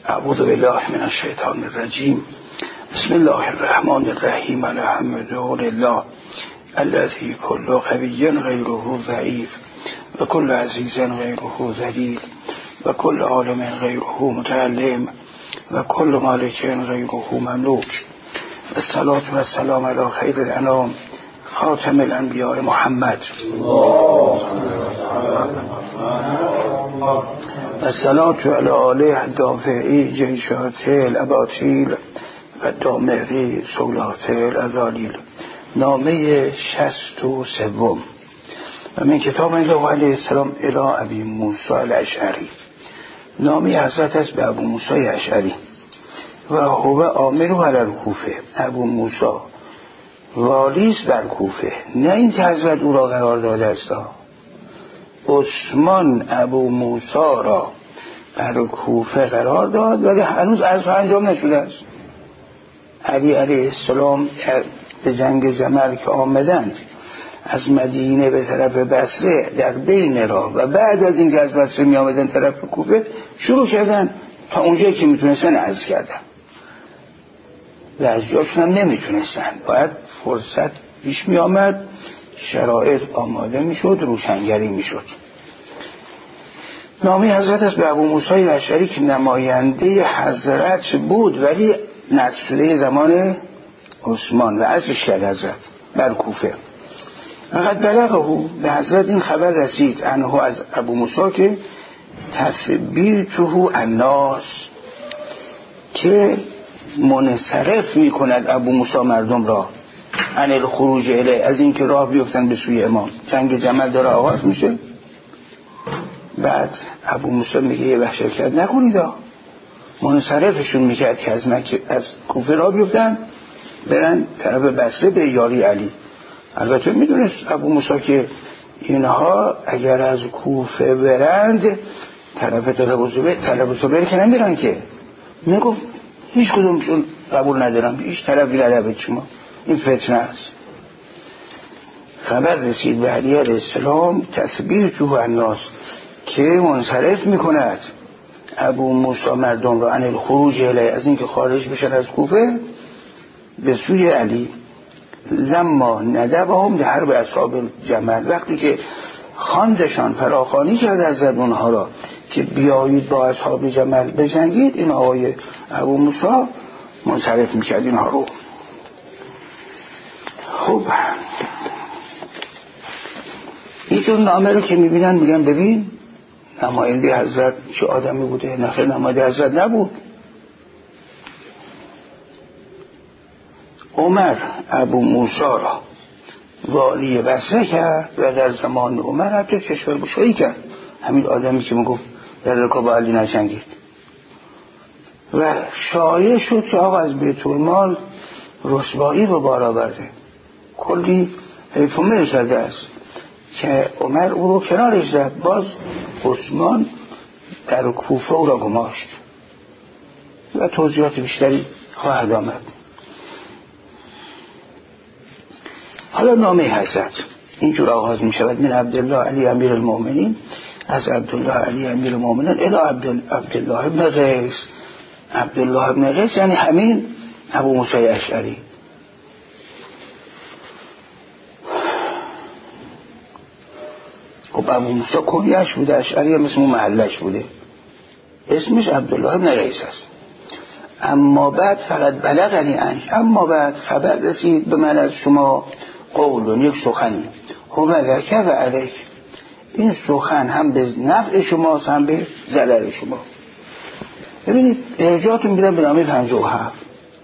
اعوذ بالله من الشیطان الرجیم. بسم الله الرحمن الرحیم. الحمد لله الذی کل قوی غیره ضعیف و کل عزیز غیره ذلیل و کل عالم غیره متعلم و کل مالک غیره مملوک. الصلاة و السلام علی خیر الانام خاتم الانبیاء محمد. الصلاة علی آله دافعی جیشات الاباطیل و دامغی سولات الازالیل. نامه 63 و من کتاب الله علیه السلام الی ابی موسی الاشعری. نامه حضرت است به ابو موسی اشعری و هو آمر علی الکوفه. ابو موسی والیست بر کوفه، نه این که حضرت او را قرار داده است. عثمان ابو موسی را بر کوفه قرار داد ولی هنوز عرض انجام نشده است. علی علیه السلام به جنگ جمل که آمدند از مدینه به طرف بصره، در بین راه و بعد از اینکه از بصره می آمدن طرف کوفه شروع کردن تا اونجایی که میتونستن عرض کردن و از جاشون هم نمیتونستن. باید فرصت پیش می آمد، شرایط آماده میشد، روشنگری میشد. نامه حضرت است به ابو موسی اشعری که نماینده حضرت بود ولی نصب شده زمان عثمان و عصرش کرد حضرت بر کوفه. فقط بلغه به حضرت این خبر رسید عنه از ابو موسی که تثبیته الناس، که منصرف می کند ابو موسی مردم را عن الخروج الیه، از اینکه راه بیفتن به سوی امام. جنگ جمل داره آغاز میشه، بعد ابو موسی میگه یه وحشت کرد نکنید، منصرفشون میکرد که از کوفه راه بیفتن برن طرف بصره به یاری علی. البته میدونست ابو موسی که اینها اگر از کوفه برند طرف طلب زبیر که نمیرن، که میگفت هیچ کدومشون قبول ندارم، هیچ طرفی ندارد شما، این فتنه است. خبر رسید به علی علیه السلام تثبیته الناس، که منصرف میکند ابو موسی مردم را عن الخروج الیه، از اینکه خارج بشن از کوفه به سوی علی. لما ندبهم لحرب اصحاب جمل، وقتی که خواندشان فراخوانی کرد از اونها را که بیایید با اصحاب جمل بجنگید، این آقای ابو موسی منصرف میکرد اینها رو. خب اینجور نامه رو که میبینن میگن ببین نماینده حضرت چه آدمی بوده. نخیر، نماینده حضرت نبود. عمر ابو موسی را والی بصره کرد و در زمان عمر حتی کشور گشایی کرد، همین آدمی که میگفت در رکاب علی نجنگید. و شایع شد که آقا از بیت المال رسوایی رو بار آورده، کلی حیفومه شده است که عمر او رو کنارش زد. باز عثمان در کوفه او را گماشت و توضیحات بیشتری خواهد آمد. حالا نامه حضرت اینجور آغاز می شود: من عبدالله علی امیر المؤمنین، از عبدالله علی امیر المؤمنین الی عبدالله ابن قیس. عبدالله ابن قیس یعنی همین ابو موسی اشعری. خب ابو موسی کنیش بوده، اشعری هم اسم محلش بوده، اسمش عبدالله ابن قیس است. اما بعد فقط بلغنی عنه، اما بعد خبر رسید به من از شما قولون، یک سخنی، هو لک و علیک، این سخن هم به نفع شماست هم به ضرر شما. ببینید ارجاعتون میدم به نامه 57.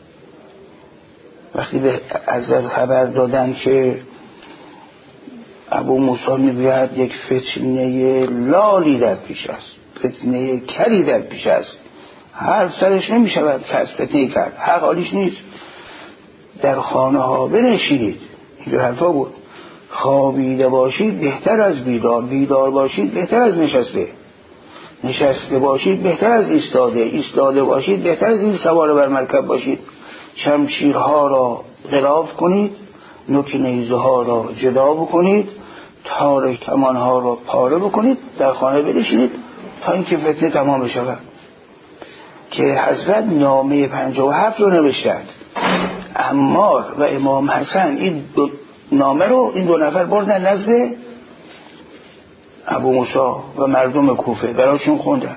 وقتی به حضرت خبر دادن که ابو موسی میگوید یک فتنه لالی در پیش است، فتنه کری در پیش است، هر سرش نمیشود که از فتنه کرد، حق حالیش نیست، در خانه ها بنشینید. اینجور حرفا بود. خوابیده باشید بهتر از بیدار، بیدار باشید بهتر از نشسته، نشسته باشید بهتر از ایستاده، ایستاده باشید بهتر از این سوار بر مرکب باشید. شمشیرها را غلاف کنید، نوک نیزه ها را جدا بکنید، تار کمان ها را پاره بکنید، در خانه بنشینید تا اینکه فتنه تمام بشود. که حضرت نامه 57 رو نوشتند. عمار و امام حسن این نامه رو این دو نفر بردن نزد ابو موسی و مردم کوفه براشون خوندن.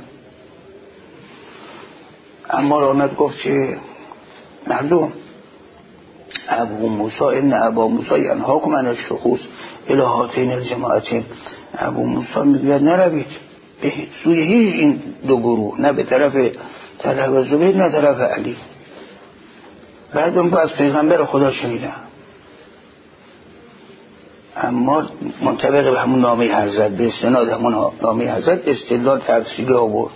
عمار آمد گفت که مردم، ابو موسی ان ابا موسی ینهاکم عن الشخوص الی هاتین الجماعتین. ابو موسی میگوید نروید به سوی هیچ این دو گروه، نه به طرف طلحه و زبیر نه طرف علی. بعد اون از پیغمبر خدا شنیدم. اما منطبق به همون نامه حضرت، به استناد همون نامه حضرت استدلال تفصیلی آورد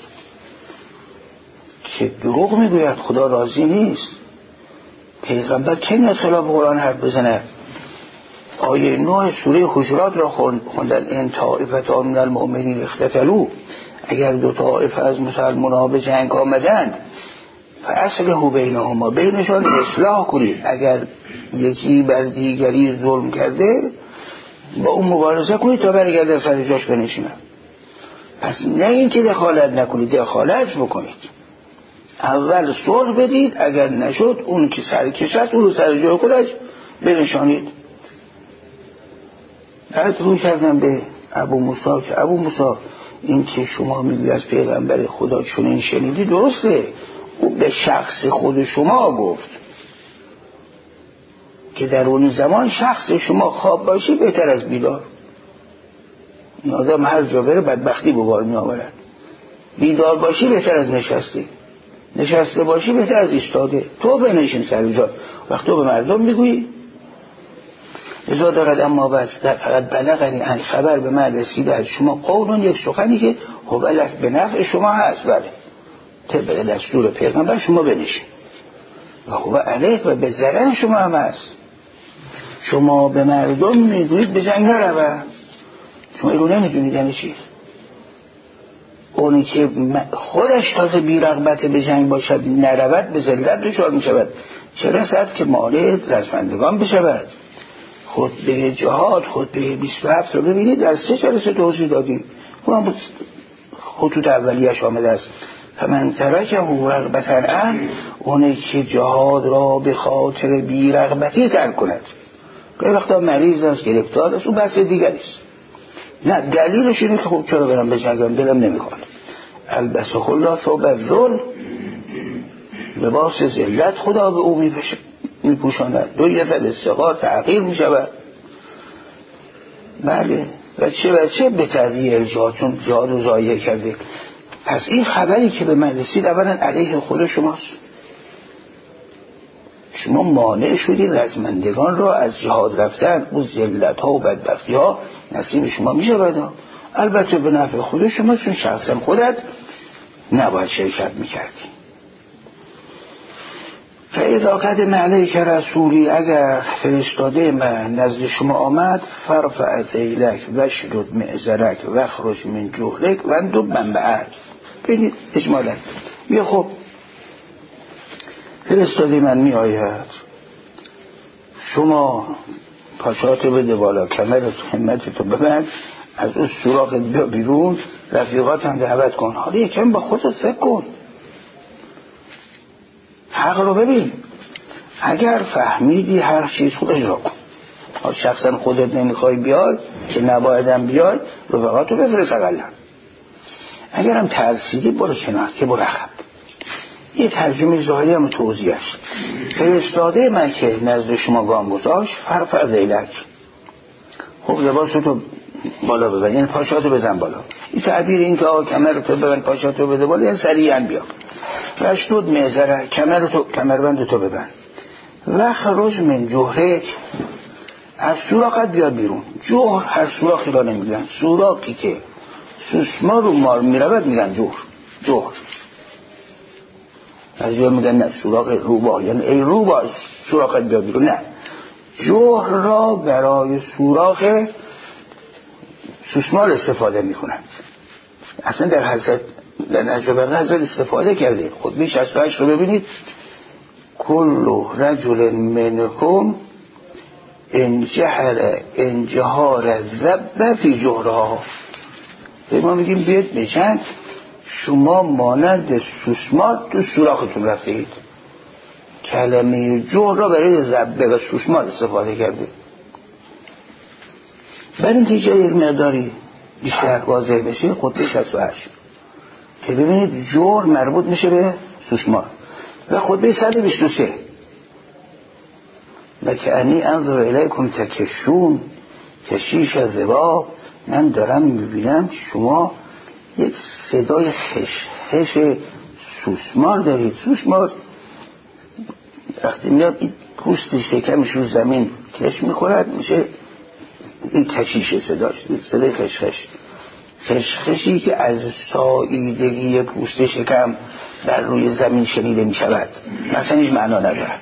که دروغ میگوید، خدا راضی نیست. پیغمبر کی میاد خلاف قرآن حرف بزنه؟ آیه 9 سوره حجرات را خوندن. این طائفتان من المؤمنین اقتتلوا، اگر دو طائفه از مسلمان‌ها به جنگ آمدند فاصلحوا بینهما، بینشان اصلاح کنید. اگر یکی بر دیگری ظلم کرده با اون مبارزه کنید تا برگرده سر جاش بنشینه. پس نه این که دخالت نکنید، دخالت بکنید. اول صلح بدید، اگر نشد اون که سرکش است اون رو سر جای خودش بنشانید. بعد روی کردم به ابو موسی که ابو موسی این که شما میگوید از پیغمبر خدا چنین شنیدی درسته، او به شخص خود شما گفت که در اون زمان شخص شما خواب باشی بهتر از بیدار. این آدم هر جا بره بدبختی به بار می آورد. بیدار باشی بهتر از نشسته باشی بهتر از ایستاده. تو بنشین سر جا. وقتی تو به مردم میگویی ازا دارد اما بعد فقط بلغنی ان خبر به من رسیده از شما قولون، یک سخنی که هو به نفع شما هست، بله طبق دستور پیغمبر شما بنشین و هو علیه و به ضرر شما هم هست. شما به مردم میگویید به جنگ نروند، شما اینو نمیدونید یعنی چی. اونی که خودش تازه بی‌رغبت به جنگ باشد نرود به ذلت دچار میشود، چه رسد که مانع رزمندگان بشود. خطبه جهاد، خطبه 27 رو ببینید در 3 جلسه توضیح دادیم. اون خطوط اولیه‌اش آمده است. فمن ترکه رغبة عنه، اونی که جهاد را به خاطر بی‌رغبتی ترک کند. که وقتا مریض است، گرفتار است، اون بحث دیگری است. نه دلیلش اینه که خب چرا برم به جنگم، دلم نمیخواد. البسه الله ثوب الذل، لباس ذلت خدا به او میپوشاند. دو یه استقار تغییر میشود. بله و چه به تدیه جهاد، چون جهاد رو ضایع کرده. پس این خبری که به من رسید اولا علیه خود شماست. شما مانع شدید رزمندگان را از جهاد رفتن. اون ذلت ها و بدبختی ها نصیب شما میشه بدا. البته به نفع خود شما، چون شخصا خودت نباید شرکت میکردی. فاذا قدم علیک رسولی، اگر فرستاده من نزد شما آمد، فرفع ذیلک وشدد معذرک واخرج من جهلک واندب من بعد. ببینید اجمالا بیا خب فرستاده من می آید، شما پاچاتو بده بالا، کمرت همتتو ببند، از اون سوراخ بیا بیرون، رفیقات هم دعوت کن. حالا یکم با خودت فکر کن، حق رو ببین. اگر فهمیدی هر چیز خود اجرا کن. شخصا خودت نمیخوای بیای که نبایدم بیای، رفیقاتو بفرست اقلا. اگرم ترسیدی برو کنار که برو عقب. یه ترجمه ظاهری هم توضیحش. فرستاده من که نزد شما گام گذاشت، فرفع ذیلک، خب لباستو بالا ببن، یعنی پاشاتو بزن بالا. این تعبیر این که کمرتو ببن پاشاتو بده بالا، یعنی سریعا بیا. وشدد معذره، کمربندتو ببن. واخرج من جهرک، از سوراخت بیا بیرون. جهر هر سوراخی را نمیگن، سوراخی که سوسمار رو مار میرود میگن جهر. از جهر میگن نه سوراخ روباه، یعنی ای روباه سوراخت بیا بیرون. نه، جهر را برای سوراخ سوسمار استفاده میکنند. اصلا در نهج البلاغه حضرت استفاده کرده. خطبه 68 رو ببینید. کل رجل منکم انجهار الذب فی جهرها. ما میگیم بیاد بجنگ، شما مانند سوسمار تو سوراختون رفته اید. کلمه جور را برای ضبه و سوسمار استفاده کرده. برای اینکه جای یک مقداری بیشتر واضح بشه خطبه 68 که ببینید جور مربوط میشه به سوسمار و خطبه 123 و که انی انظر الیکم تکشون کشیش ذباب، من دارم میبینم شما یک صدای خشخش سوسمار دارید. سوسمار وقتی میاد این پوست شکمش رو زمین کش میخورد میشه این کشیش صداش، صدای خشخش، خشخشی که از ساییدگی پوست شکم بر روی زمین شنیده میشود، مثلا هیچ معنا ندارد.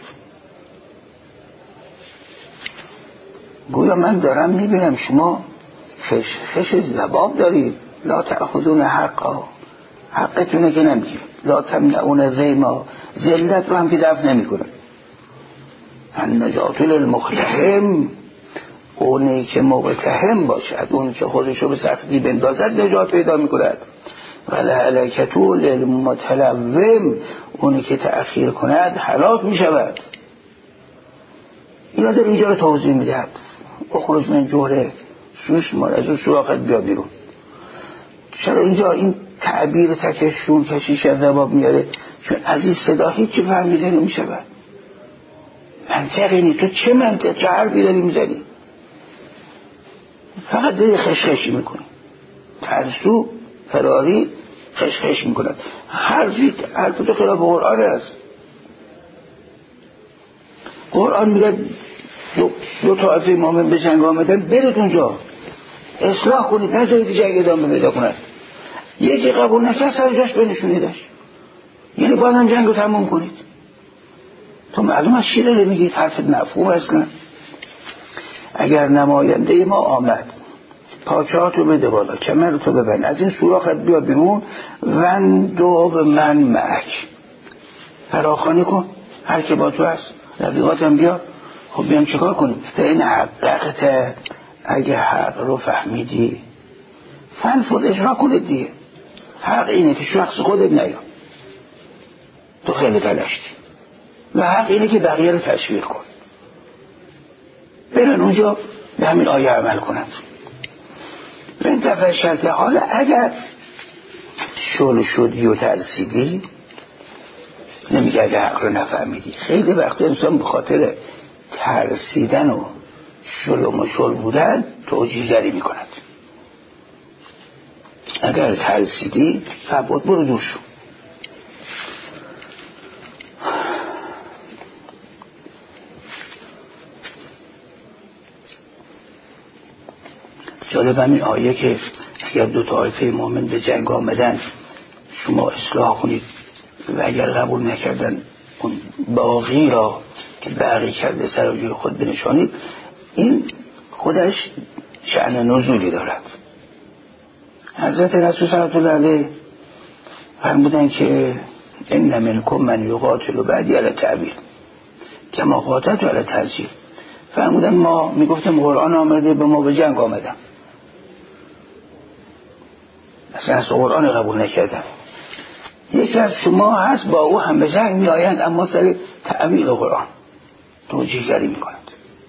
گویا من دارم میبینم شما خشخش ذباب دارید. لا تأخذون حقا، حقتونه که نمیگیرید. لا تمنعون ذیما، ذلت رو هم که دفع نمیکنه. النجات للمقتحم، اونی که مقتحم باشد، اونی که خودشو به سختی بندازد نجات پیدا میکند. والهلکتو للمتلوم، اونی که تأخیر کند هلاک میشود. اینا در اینجا رو توضیح میدهد. اخرج من جوره سوسمار، از اون سوراخت بیا بیرون. چرا اینجا این تعبیر تکشون کشیش از ذباب میاره؟ چون از این صدا هیچی فهمیده نمیشود. منطق اینی، تو چه منطق، چه حرفی داری میزنی؟ فقط داری خشخشی میکنی. ترسو فراری خشخش میکند. حرف تو خلاف قرآن است. قرآن میگه دو طایفه مؤمن به جنگ آمدن، برید اونجا اصلاح کنید، نذارید جنگ ادامه پیدا کند. یکی قبول نکرد سر جاش بنشونیدش، یعنی بازم جنگ رو تموم کنید. تو معلوم از چی داره میگید؟ حرفت مفهوم اصلا. اگر نماینده ما آمد پاچهاتو بده بالا، کمرتو ببند، از این سوراخت بیا بیرون، وندو به من معک، فراخوانی کن، هر که با تو هست، رفیقاتم بیا. خب بیام چیکار کنیم؟ به این حقیقت اگه حق رو فهمیدی فنفذ اجرا کنید دیگه. حق اینه که شخص خودت نیا، تو خیلی تلاشتی، و حق اینه که بقیه رو تشویق کن. برن اونجا به همین آیه عمل کنند. این تفشل. حالا اگر شل شدی و ترسیدی، نمیگه اگر حق رو نفهمیدی. خیلی وقت انسان به خاطر ترسیدن و شل و مشل بودن توجیهگری میکند. اگر ترسیدی فبود برو دور شو. جالب همین آیه که اگر دو طایفه مؤمن به جنگ آمدن شما اصلاح کنید و اگر قبول نکردن اون باقی را که باقی کرده سر و جوی خود بنشانید. این خودش شأن نزولی دارد. حضرت رسول صلی الله علیه فرمودن که ان منکم من یقاتل بعدی علی تعبیر کما قاتلت علی تعزیر. فرمودن ما میگفتیم قرآن آمده به ما به جنگ آمدن، اصلا از قرآن قبول نکردن. یکی از شما هست با او هم به جنگ می آیند اما سر تعبیر قرآن توجیهگری می کند.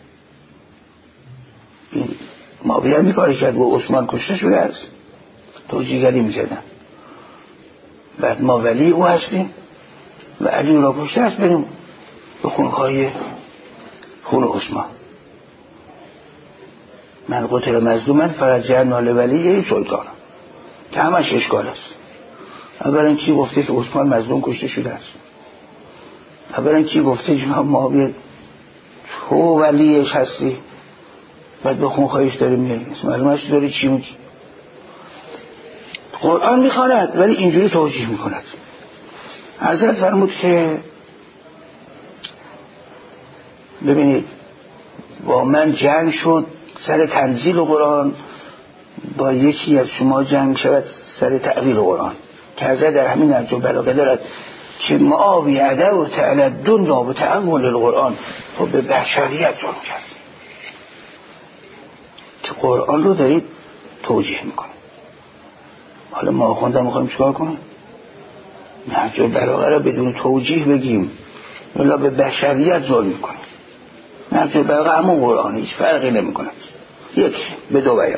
این معاویه می کاری کرد و عثمان کشته شده است، توجیهگری می کردن. بعد ما ولی او هستیم و علی را کشته است، بریم به خونخواهی خون عثمان. من قتل مظلومن فقط جنال ولی سلطان، که همش اشکال است. اولا کی گفته که عثمان مظلوم کشته شده است؟ اولا کی گفته جناب معاویه تو ولیش هستی بعد به خونخواهیش داری میاری؟ معلومه چی داری چی میگی؟ قرآن میخواند ولی اینجوری توجیه میکند. حضرت فرمود که ببینید با من جنگ شد سر تنزیل قرآن، با یکی از شما جنگ شود سر تعبیر قرآن. که حضرت در همین نهج البلاغه دارد که معاویه عدو تعالی دنیا به تعامل القرآن و به بشریت ظلم کرد، که قرآن رو دارید توجیه میکنه. حالا ما آخونده میخوایم چکار کنیم؟ نهج البلاغه را بدون توجیه بگیم ولی به بشریت ظلم میکنیم. نهج البلاغه همون قرآن، هیچ فرقی نمیکنه، یک به دو بیان.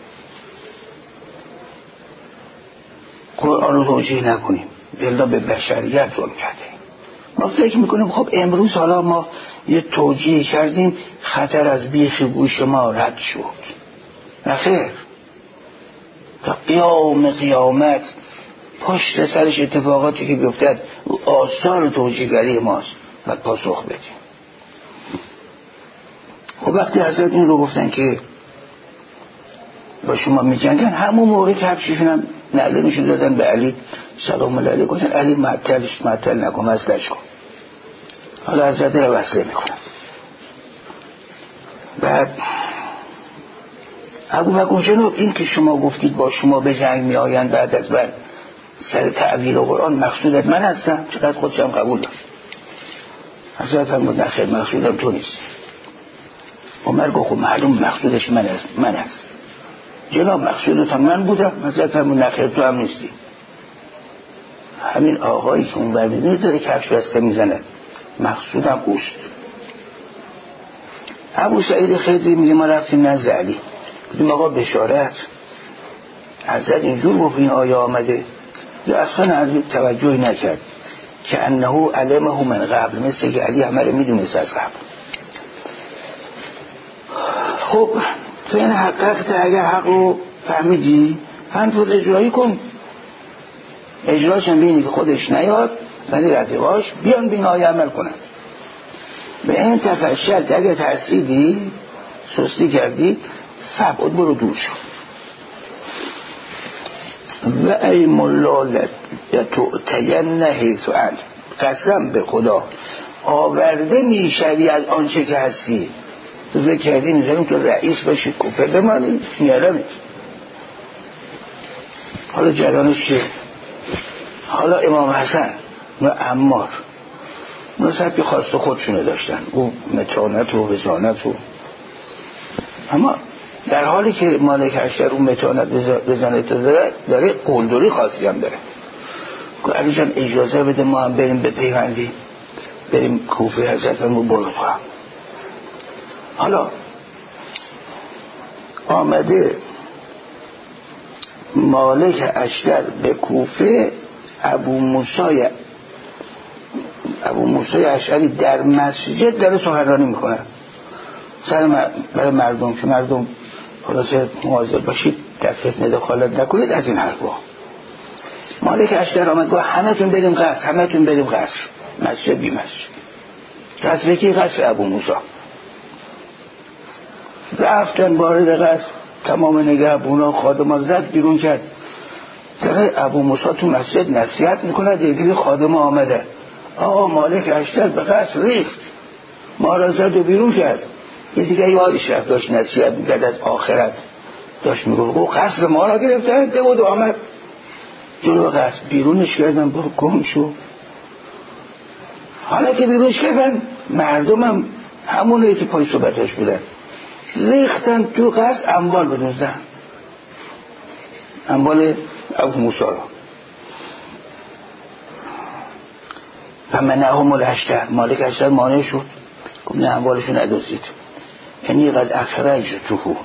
قرآن رو توجیه نکنیم ولی به بشریت ظلم کرده. ما فکر میکنیم خب امروز حالا ما یه توجیه کردیم خطر از بیخ گوش ما رد شد. نخیر، تا قیامت پشت سرش اتفاقاتی که بیفتد آثار توجیهگری ماست و پاسخ بدیم. خب وقتی حضرت این رو گفتن که با شما می جنگن، همون موقع کفششون هم نعله نشون دادن به علی سلام الله علیه، گفتن علی معطل نکن، وصلش کن. حالا حضرت رو وصله میکنن. بعد ابوبکر جناب این که شما گفتید با شما به جنگ می آیند بعد از بعد سر تعبیر قرآن مقصودت من هستم، چقدر خودشم قبول داشت. حضرت فرمود نه خیر، مقصودم تو نیست. عمر گفت خب معلوم مقصودش من هست. جناب مقصودت هم من بودم. حضرت فرمود نه خیر، تو هم نیستی. همین آقایی که اون بر میبینید داره کفش بسته میزند، مقصودم اوست. ابو سعید خدری میگه ما رفتیم نزد علی، گفتیم آقا بشارت، حضرت اینجور گفت این آیه آمده. یا اصلا علی توجهی نکرد که انه علمه من قبل، مثل که علی همه رو میدونست از قبل. خب تو این حقیقت اگر حق رو فهمیدی فنفوز اجرایی کن، اجراش هم بینی که خودش نیاد ولی رفیقاش بیان بین آیه عمل کنن. به این تفشلت، اگر ترسیدی سستی کردی فبعد برو دور شو. و ای ملالت تؤتین حیث انت، قسم به خدا آورده میشوی از آنچه که هستی. تو فکر کردی میزنیم تو رئیس باشی کفر بمانی میارمت. حالا جرانش چیه؟ حالا امام حسن و عمار نصب که خواست خودشونه داشتن، او متانت و وزانت و، اما در حالی که مالک اشتر اون متانت وزانت داره قلدری خاصی هم داره. که علی جان اجازه بده ما هم بریم به پیوندی، بریم کوفه حضرت رو برو کنم. حالا آمده مالک اشتر به کوفه، ابو موسی اشعری در مسجد داره سخنرانی میکنه برای مردم که مردم خلاصه مواظب باشید، در فتنه دخالت نکنید، از این حرفا. مالک اشتر آمد گفت همتون بریم قصر، مسجد بی مسجد. قصر کی؟ قصر ابو موسی. رفتن وارد قصر، تمام نگهبانا خادمان زد بیرون کرد. داره ابو موسی تو مسجد نصیحت میکنه، دیگه خادم آمده، آقا مالک اشتر به قصر ریخت، ما را زد و بیرون کرد. یه دیگه یادش رفت، داشت نصیحت میکرد از آخرت، داشت میگفت قصر ما را گرفتن، دود آمد جلو قصر، بیرونش کردن، برو گم شو. حالا که بیرونش کردن مردم هم همونه که پای صحبتش بودن، ریختن تو قصر اموال بدوزدن، اموال ابو موسی را. و منعهم الاشتر، مالک اشتر مانع شد، گفت نه اموالشو ندوزید، اینی قد اخرجته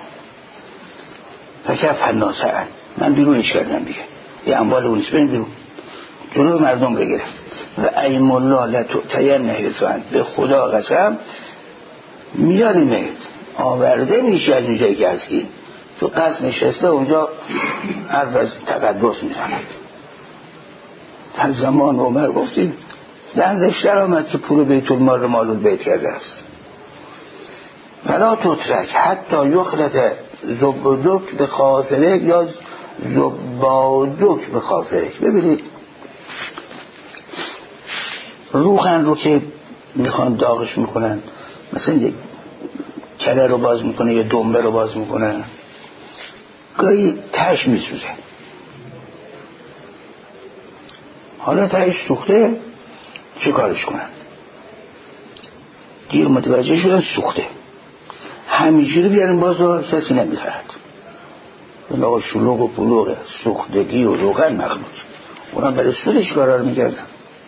فکف الناس، من بیرونش کردم دیگه، یه اموال اونیست، بریم بیرون. جلو مردم رو گرفت. و ایم الله لتؤتین حیث انت، به خدا قسم میانیمت، آورده میشه از اونجایی که هستی. تو قصد نشسته اونجا حرف از تقدس میزند. در زمان عمر گفتیم دنزش در آمد که پول بیت المال رو مالول بیت کرده است. ولا تترک حتی یخلط زبدک به خاطرک یا زبادک به خاطرک. ببینید روغن رو که میخوان داغش میکنن، مثلا یک کله رو باز میکنه یا دنبه رو باز میکنه، گاهی تهش میسوزه. حالا تهش سوخته، چه کارش کنن؟ دیر متوجه شدن سوخته، همینجوری بیارن بازار، کسی نمیخرد. بلا شلوغ و بلوغ سوختگی و روغن مخلوط، اونا برای سودش کارا رو میکردن.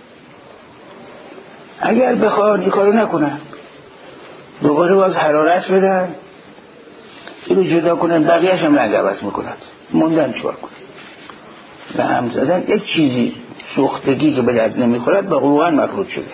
اگر بخوان این کارو نکنن، دوباره باز حرارت بدن، اینو جدا کنن، بقیه‌اش هم رنگ عوض میکنن، موندن چوار کنن و هم زدن یک چیزی سوختگی که به درد نمیخورد با روغن مخلوط شده.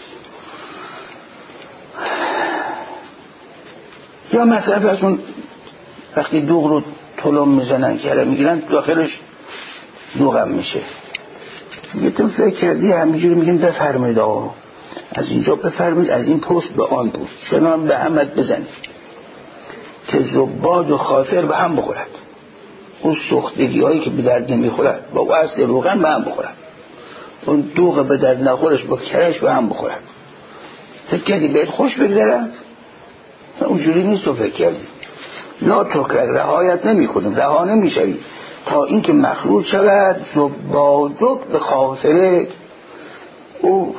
یا مثلا فرض وقتی دوغ رو طلم میزنن که میگیرن داخلش دوغم میشه، میگه تو فکر کردی همینجوری میگیم بفرمایید آقا از اینجا بفرمایید از این پست به آن پست چنان به همت بزنید که زباد و خاطر به هم بخورد، اون سوختگی هایی که به درد نمیخورد با اصل روغن به هم بخورد، اون دوغ به درد نخورش با کرش به هم بخورد. فکر کردی بهت خوش بگذرد؟ اونجوری نیست. تو فکر کردی لا تکر رهایت نمی کنیم، رها نمی شوی تا اینکه مخلوط شود زبادک به خاطره، او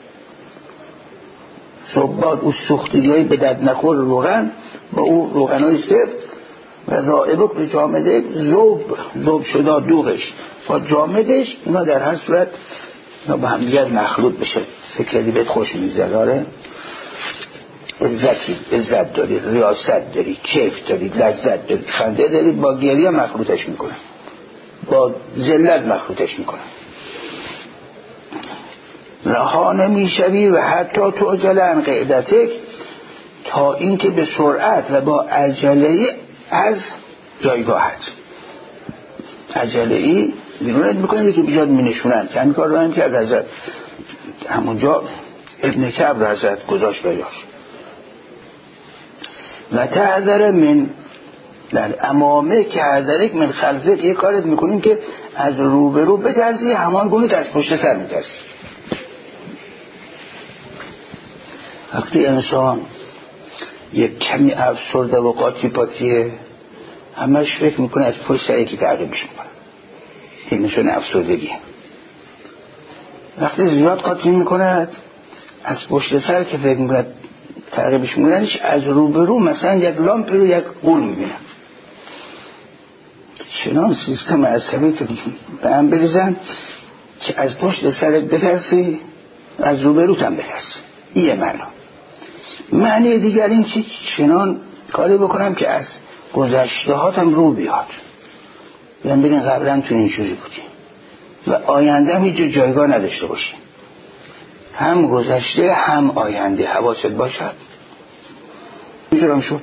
زباد او سوختگی های به درد نخور روغن با او روغن های سفت و ذائبک به جامده زوب شده دوغش با جامدش، اینا در هر صورت اینا با هم دیگر مخلوط بشه. فکر کردی بهت خوش میگذره؟ عزت داری، ریاست داری، کیف داری، لذت داری، خنده داری، با گریه مخلوطش میکنن، با ذلت مخلوطش میکنن. رها نمیشوی و حتی تو عجله عن قعدتک تا اینکه به سرعت و با عجله از جایگاهت، عجله بیرونت میکنه که بیجاد مینشونن که همین کار رو هم کرد ازت همونجا ابن کعب رو ازت گذاشت بیاش و تعذر من در امامه که حذرک من خلفک، یه کارت میکنیم که از روبرو بترسی همان گونه که از پشت سر میترسی. وقتی انسان یک کمی افسرده و قاطی پاتیه همش فکر میکنه از پشت سر یکی تعقیبش میکنه، این نشون افسردگیه. وقتی زیاد قاطی میکنه از پشت سر که فکر میکنه تعقیبش میکننش، از روبرو مثلا یک لامپ رو یک قول میبینه. چنان سیستم عصبی تو به هم بریزن که از پشت سرت بترسی از روبروت هم بترسی. این معنی دیگر این که چنان کاری بکنم که از گذشته هاتم رو بیاد، بیان بگن قبلا تو اینجوری بودی و آینده هم هیچ جایگاه نداشته باشی، هم گذشته هم آینده حواست باشد. اینجورم شد.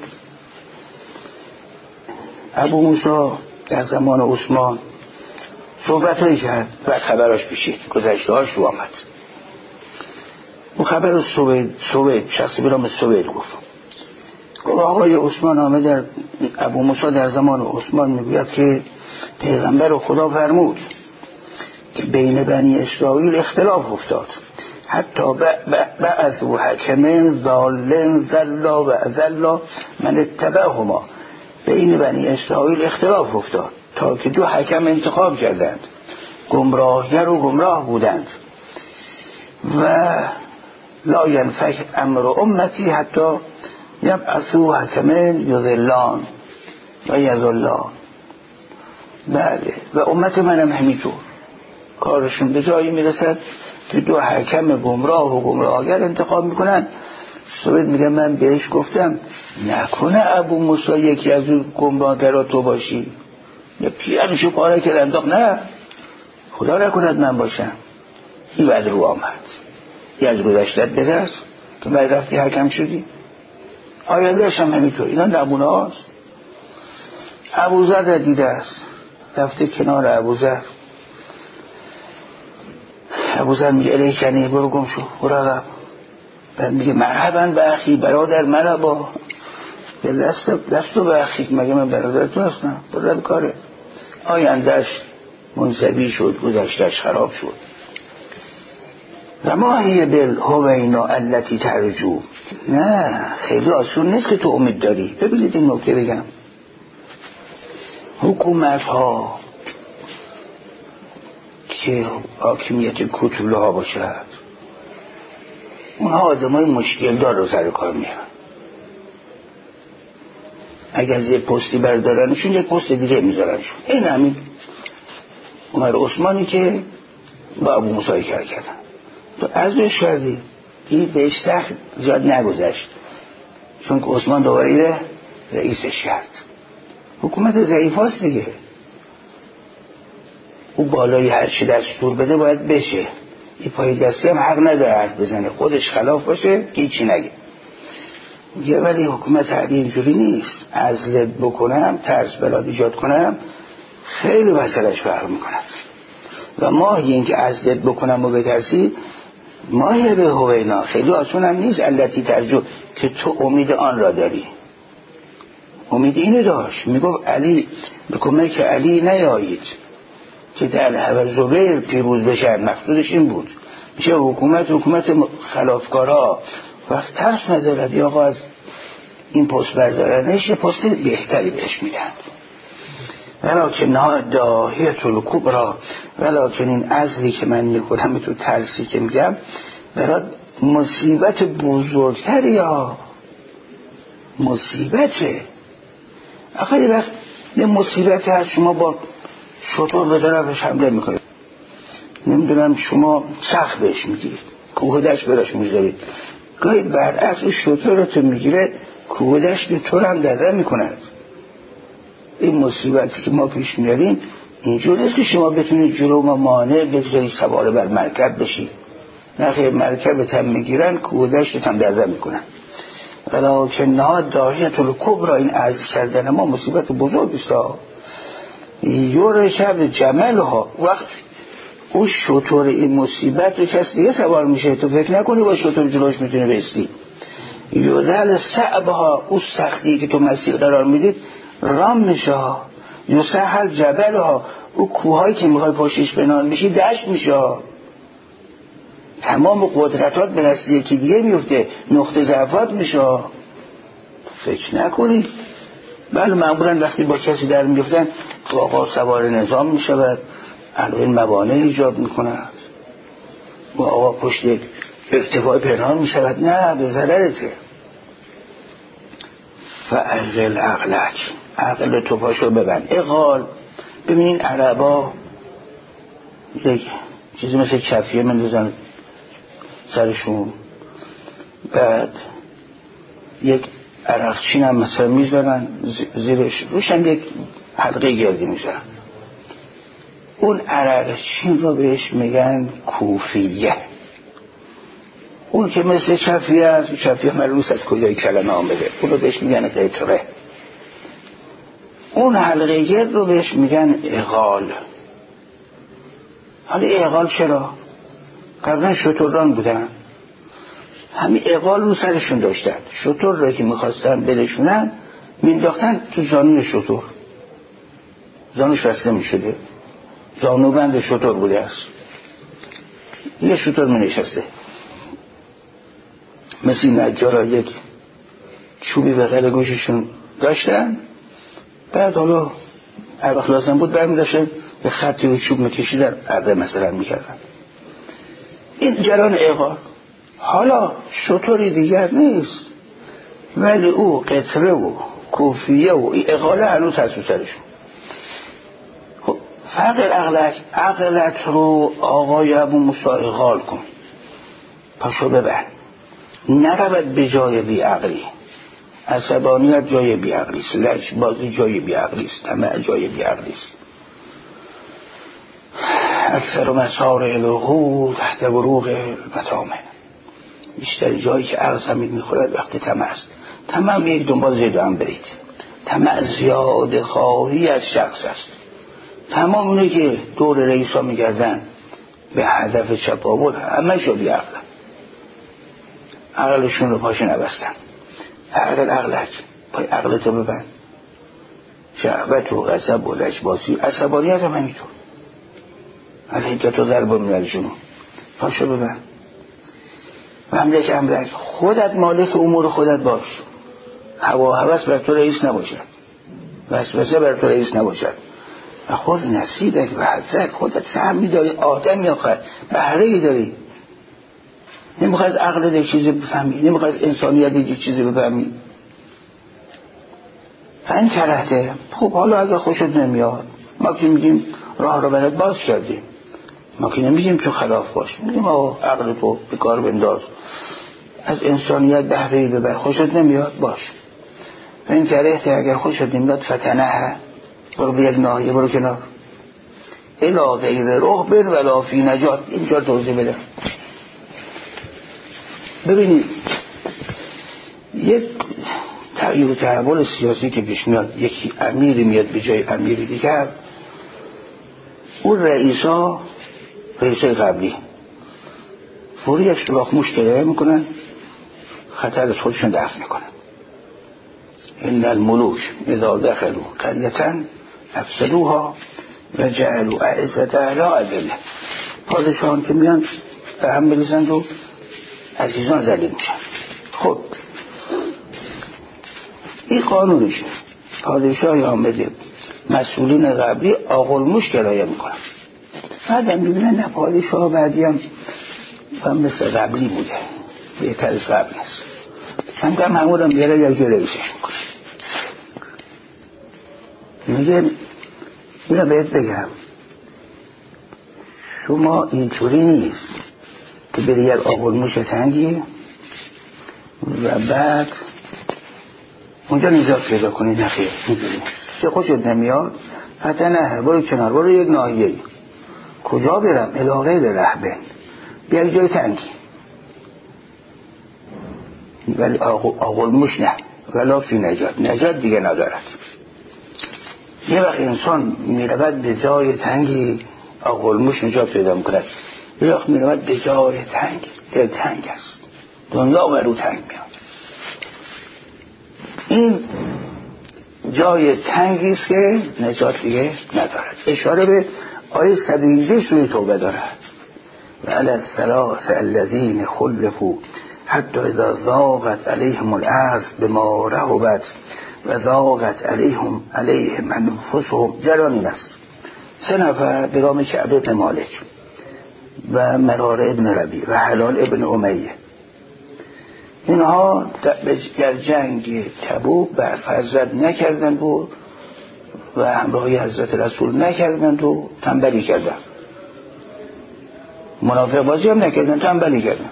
ابو موسی در زمان عثمان صحبت هایی کرد و خبراش پیشید، گذشته هاش رو آمد. اون خبر رو سوید شخصی برام سوید گفت آقای عثمان آمد در ابو موسی در زمان عثمان میگوید که پیغمبر خدا فرمود که بین بنی اسرائیل اختلاف افتاد، حتی بعثوا حکمین ضالین ذلا و اذلا من اتبعهما، بین بنی اسرائیل اختلاف افتاد تا که دو حکم انتخاب کردند، گمراهگر و گمراه بودند و لا ینفک امر امتی حتی یبعثوا حکمین یذلان و یذلان. بله و امت منم همینطور کارشون به جایی میرسد که دو حکم گمراه و گمراهگر انتخاب میکنن. سوید میگه من بهش گفتم نکنه ابو موسی یکی از اون گمراهگرا تو باشی، یا پیرنشو پاره کرد انداخت، نه خدا نکند من باشم. این بعد رو آمد یه از گذشتت بدرس که بعد رفتی حکم شدی، آیندهش هم همینطور. اینا نمونه هاست. ابوذر را دیده است، رفته کنار ابوذر میگه الیکنی برو گم شو برو عقب. بعد میگه مرحبا به اخی برادر مرحبا به دستو به اخی، مگه من برادر تو هستم؟ برد کاره. آیندهش منزوی شد، گذشتهش خراب شد. و ما هی بالهوینا التی ترجو، نه خیلی آسون نیست که تو امید داری. ببینید این نکته بگم، حکومت ها که حاکمیت کوتوله ها باشد، اونها آدم های مشکل دار رو سر کار میرن. اگر از یه پستی بردارنشون یک پست دیگه میذارنشون. این همین عمر عثمانی که با ابو موسی کار کردن تو ازش کردی این بهش سخت زیاد نگذشت، چون که عثمان دوباره رئیسش کرد. حکومت ضعیف هاست دیگه، او بالای هر چی دستور بده باید بشه. این پای دستی هم حق نداره حرف بزنه، خودش خلاف باشه که هیچی نگه. یه ولی حکومت علی اینجوری نیست. عزلت بکنم، ترس بلاد ایجاد کنم، خیلی مسئلهش فرق میکنم. و ماهی این که عزلت بکنم و بترسی ماهی به هوینا خیلی آسون هم نیست. التی ترجو که تو امید آن را داری. امید اینو داشت، میگفت علی به کمک علی نیایید که طلحه و زبیر پیروز بشن. مقصودش این بود میشه حکومت خلافکارا وقت ترس ندارد یا آقا از این پست بردارنش یه پست بهتری بهش میدن. ولکن ها داهیت الکبری، ولکن این عزلی که من میکنم تو ترسی که میگم برای مصیبت بزرگتری یا مصیبته. آخه وقت یه مصیبت هست شما با شطور به طرفش حمله میکنید، نمیدونم شما سخت بهش میگیرید، کوهدش براش میذارید، گاهی برعکس اون شطور رو تو میگیره کوهدش به تو هم دره میکند. این مصیبتی که ما پیش میاریم اینجور نیست که شما بتونید جلو ما مانع بگذارید سوار بر مرکب بشید، نه خیلی مرکب تم میگیرن کوهدش رو هم دره میکنن. ولکن نا داهیت الکبری، این عزیز کردن ما مصیبت بزرگ است. یور شب جمل ها وقت اون شطور این مصیبت رو کس دیگه سوار میشه، تو فکر نکنی با شطور جلوش میتونه بیستی. یوزل صعب ها، اون سختی که تو مسیر قرار میدید رام میشه. یوسهل جبل ها، اون کوهایی که میخوای پاشیش بنان میشی دشت میشه. تمام قدرتات به دست یکی دیگه میفته، نقطه ضعفات میشه. فکر نکنی. بله معمولا وقتی با کسی در میفتن آقا سوار نظام میشود، علاوه موانع ایجاد میکند، با آقا پشت ارتفاع پنهان میشود، نه به ضررته. فعقل عقلک، عقل تو پاشو ببند. اقال ببینین عربا یک چیزی مثل کفیه مندازن سرشون، بعد یک عرقچین هم مثلا میذارن زیرش، روش هم یک حلقه گردی میذارن. اون عرقچین رو بهش میگن کوفیه. اون که مثل چفیه است، چفیه ملوس از کجای کلمه آمده، اون رو بهش میگن قطره. اون حلقه گرد رو بهش میگن اغال. حالا اغال چرا؟ قبلا شتران بودن، همین اغال رو سرشون داشتن، شتر رو که میخواستن برشونن مینداختن تو زانوی شتر، زانوش وصله میشده، زانوبند شتر بوده است، یه شتر می نشسته، مثل نجارا یک چوبی به قل گوششون داشتن، بعد حالا عرق لازم بود برمی داشتن به خطی رو چوب میکشیدن عرق مثلا میکردن. این جران اغال. حالا شطوری دیگر نیست، ولی او قطره و کوفیه و این اغاله هنوز هست تو سرشون. خب فقر عقلت رو آقای ابو موسی اغال کن، پاشو ببر، نرود به جای بی عقلی. عصبانیت جای بی عقلی است، لج بازی جای بی عقلی است، طمع جای بی عقلی است. اکثر مسار الوهو تحت بروغ المطامع، بیشتر جایی که عقل زمین میخورد وقتی طمع است. طمع یک دنبال زید و هم برید. طمع زیاده خواهی از شخص است. تمام اونه که دور رئیس ها میگردن به هدف چپاول همه شو بی عقل، عقلشون رو پاش نبستن. عقلک پای عقلتو ببند. شهوت و غضب و لجبازی، عصبانیت هم همینطور، علیه تو ضرب من الجنون، پاشو ببند. و امرک خودت مالک امور خودت باش، هوا و هوس بر تو رئیس نباشد، وسوسه بر تو رئیس نباشد. و خود نصیبک و حظک، خودت سهمی داری، آدمی آخر بهره‌ای داری. نمیخوای از عقل یک چیزی بفهمی، نمیخوای از انسانیت یک چیزی بفهمی. این کرهته. خب حالا اگه خوشت نمیاد، ما که میگیم راه رو برات باز کردیم، ما که نمیگیم تو خلاف باش، میگیم آقا عقل تو به کار بنداز، از انسانیت بهره‌ای ببر، خوشت نمیاد باش. این کرهته اگر خوشت نمیاد فتنه، برو به یک ناحیه، برو کنار. الا غیر رهبن ولا فی نجات. اینجا توضیح بده. ببینید یک تغییر و تحول سیاسی که پیش میاد، یکی امیری میاد به جای امیری دیگر، اون رئیسای قبلی فوری یک سوراخ موش کرایه میکنن، خطر از خودشون دفع میکنن. ان الملوک اذا دخلوا قریة افسدوها و جعلوا اعزة اهلها اذلة. پادشاهان که میان به هم بریزند و عزیزان ذلیل میشن. خب این قانونشه. پادشاهی آمده، مسئولین قبلی آقلموش کرایه میکنن، بعدم میبینن نه پادشاه بعدی هم مثل قبلی بوده، بهتر از قبل است، کم همون هم بیاره یک رئیسش میکنه. میگه اینو بهت بگم، شما اینطوری نیست که بری یک آقلموش تنگی و بعد اونجا نجات پیدا کنی. نخیر، اینطوری که خوشت نمیاد فتنه، برو کنار، برو یک ناحیه. کجا برم؟ الی غیر رهبن، بیا یک جای تنگی. ولی آقلموش نه، ولا فی نجات دیگه ندارد. یه وقت انسان میرود به جای تنگی، آقلموش نجات پیدا میکند. یه وقت میرود به جای تنگ است، دنیا برو تنگ میاد. این جای تنگی است که نجات دیگه ندارد. اشاره به آیه 118 سوره توبه دارد. و علی الثلاث الذین خلفوا حتی اذا ضاقت علیهم الارض بما رحبت و ضاقت علیهم انفسهم. جرانی است 3 نفر به نام کعب ابن مالک و مرار ابن ربیع و حلال ابن امیه، اینها در جنگ تبوک برفرزد نکردند و همراهی حضرت رسول نکردند و تنبلی کردند، منافق بازی هم نکردند، تنبلی کردند.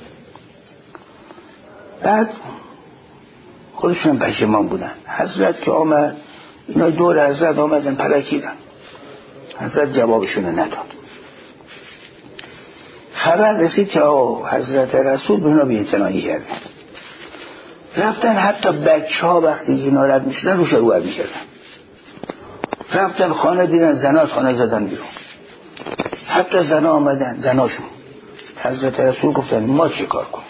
بعد خودشون پشیمان بودن. حضرت که آمد، اینا دور حضرت آمدن پلکیدن، حضرت جوابشون نداد. خبر رسید که حضرت رسول به اینا بی‌اعتنایی کردن، رفتن حتی بچه ها وقتی اینا رد میشدن روش رو میکردن، رفتن خانه دیدن زنا از خانه زدن بیرون، حتی زنا آمدن زناشون. حضرت رسول گفتن ما چه کار کنیم؟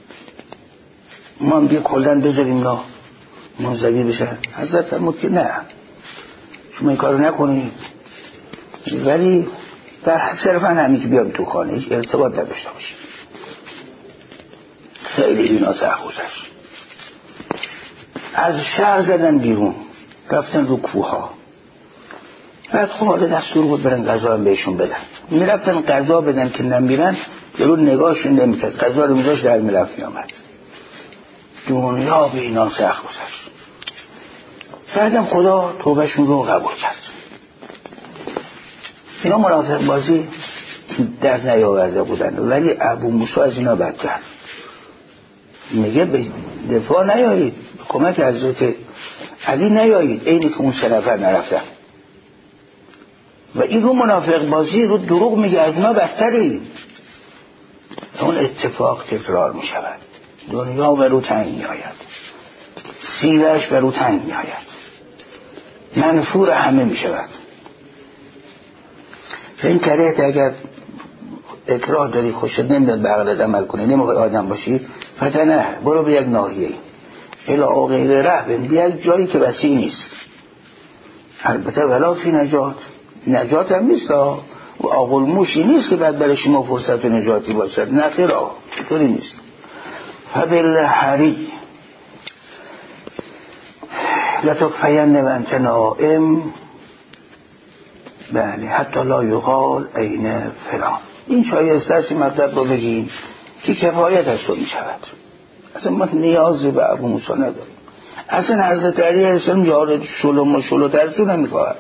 ما هم بیا کلن بذاریم اینا منزوی بشن؟ حضرت فرمود که نه، شما این کار نکنید، ولی در صرفا همین که بیام تو خانه هیچ ارتباط نداشته باشید. خیلی اینا سخت گذشت. از شهر زدن بیرون، رفتن رو کوه ها. بعد خب حالا دستور بود برن غذا هم بهشون بدن. میرفتن غذا بدن که نمیرن، جلو نگاهشون نمیکرد، غذا رو میذاشت در میرفت میامد. دنیا به اینا سخت گذشت. بعدم خدا توبهشون رو قبول کرد. اینا منافق بازی در نیاورده بودن، ولی ابو موسی از اینا بدتر. میگه به دفاع نیایید، به کمک حضرت علی نیایید، اینی که اون 3 نفر نرفتن. و این رو منافق بازی رو دروغ میگه، از ما بدتری. اون اتفاق تکرار میشود، دنیا برو تنگ میآید، سیرش برو تنگ میآید، منفور همه میشود. این کریت اگر اکراه داری، خوشت نمیاد به عقلت عمل کنی، نمیخوای آدم باشی، فتنه، برو به یک ناحیه الا غیر رهبن، به یک جایی که وسیع نیست. البته ولا فی نجات هم نیست، و آقلموشی نیست که بعد برای شما فرصت و نجاتی باشد، نه خیر، طوری نیست. فبالحری لتکفین و انت نائم، بله، حتی لا یقال عین فلان. این شایسته است مطلب رو بگیم که کفایت از تو می شود. اصلا ما نیازی به ابو موسی نداریم. اصلا حضرت علی علیه السلام یارد شلم و شلو ترسو نمیخواهد،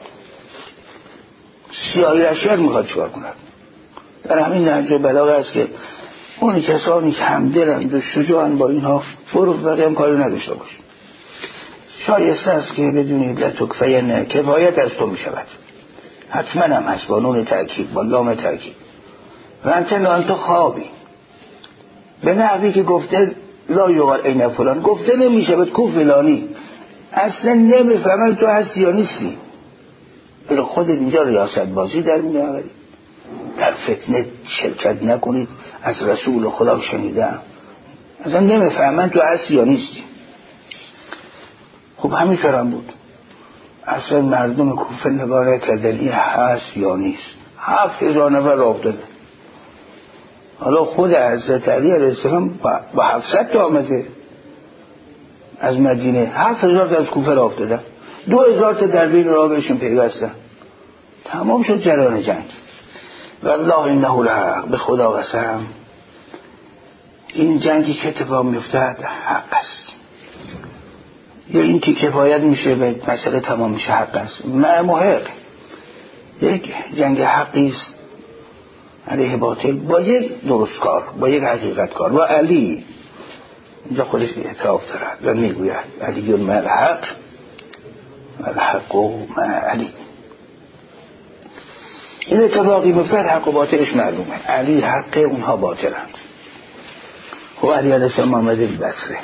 سیاهی اشیر میخواد چکار کند. در همین نهج بلاغه است که اون کسانی که همدلند و شجاعن با اینها برو بقیه هم کاری نداشته باش. شایسته است که بدونید لتکفین کفایت از تو میشود، حتما هم هست با نون تأکید با لام تأکید. و انت خوابی به نحوی که گفته لا یقال این فلان، گفته نمیشه بهت کو فلانی، اصلا نمیفهمن تو هستی یا نیستی. ولی خودت اینجا ریاست بازی در میآوری، در فتنه شرکت نکنید. از رسول خدا شنیدم اصلا نمیفهمن تو هستی یا نیستی. خب همینطور هم بود. اصلا مردم کوفه نگاره کردن این هست یا نیست. 7,000 نفر راه افتاده. حالا خود حضرت علی علیه السلام با 700 تا آمده از مدینه، 7,000 تا از کوفه راه افتادن، 2,000 تا در بین راه بهشون پیوستن. تمام شد جریان جنگ. والله انه الحق، به خدا قسم این جنگی که اتفاق میافتد حق است. یا این که کفایت میشه به مسئله تمام میشه حق است. محق یک جنگ حقی است علیه باطل با یک درست کار، با یک حقیقت کار. و علی اینجا خودش اعتراف دارد و میگوید علی مع الحق و الحق مع علی. این اتفاقی میفتد حق و باطلش معلومه. علی حق، اونها باطلند. و علی علیه السلام آمده بصره،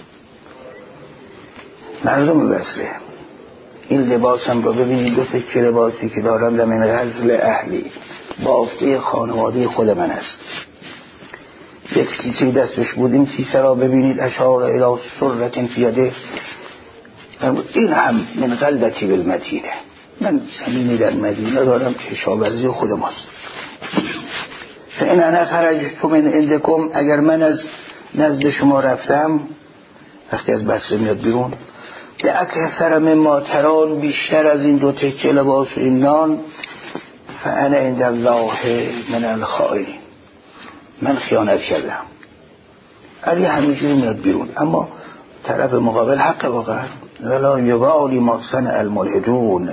مردم بصره. این لباسم رو ببینید، دو تکه لباسی که دارم من غزل اهلی، بافته خانواده خود من است. یک کیسه دستش بود، این کیسه را ببینید اشار الی سرة فی یده، این هم من قلبتی بالمدینه، من زمینی در مدینه دارم که کشاورزی خود ماست. فان انا خرجت من عندکم، اگر من از نزد شما رفتم، وقتی از بصره میاد بیرون، که اکثر مما تران، بیشتر از این دو تکه لباس و این نان، فانا عند الله من الخائنین، من خیانت کردم. علی همینجوری میاد بیرون، اما طرف مقابل حق واقعا. ولا یبالی ما صنع الملحدون،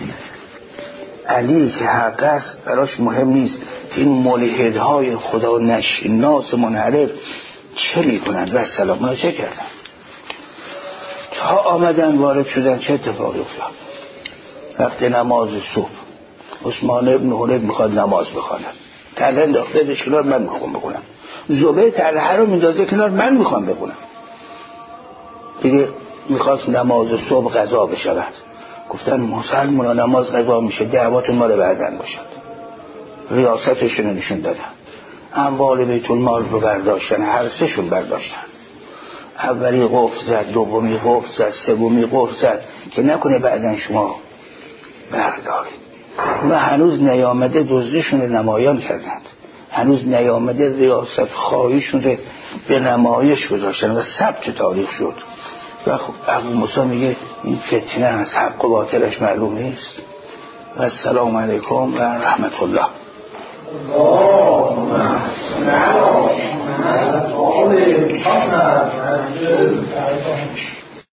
علی که حق است براش مهم نیست این ملحدهای خدا ناس منحرف چه میکنند و سلام اونا چه کردن. تا آمدن وارد شدن چه اتفاقی افتاد؟ وقت نماز صبح عثمان ابن حنیف میخواد نماز بخواند، تله انداخته دش کنار، من میخوام بکنم. زبیر تله رو میندازه کنار، من میخوام بکنم. دیگه میخواست نماز صبح قضا بشود. گفتن مسلمان نماز قضا میشه، دعواتون مال بعدن باشد. ریاستشون رو نشون دادن، اموال بیت المال رو برداشتن، هر سهشون برداشتن. اولی قفل زد، دومی قفل زد، سومی قفل زد که نکنه بعدن شما بردارید. و هنوز نیامده دزدشون رو نمایان کردند، هنوز نیامده ریاست خواهیشون رو به نمایش گذاشتن و ثبت تاریخ شد. و ابو موسی میگه این فتنه از حق و باطلش معلوم نیست. و السلام علیکم و رحمت الله. اللهم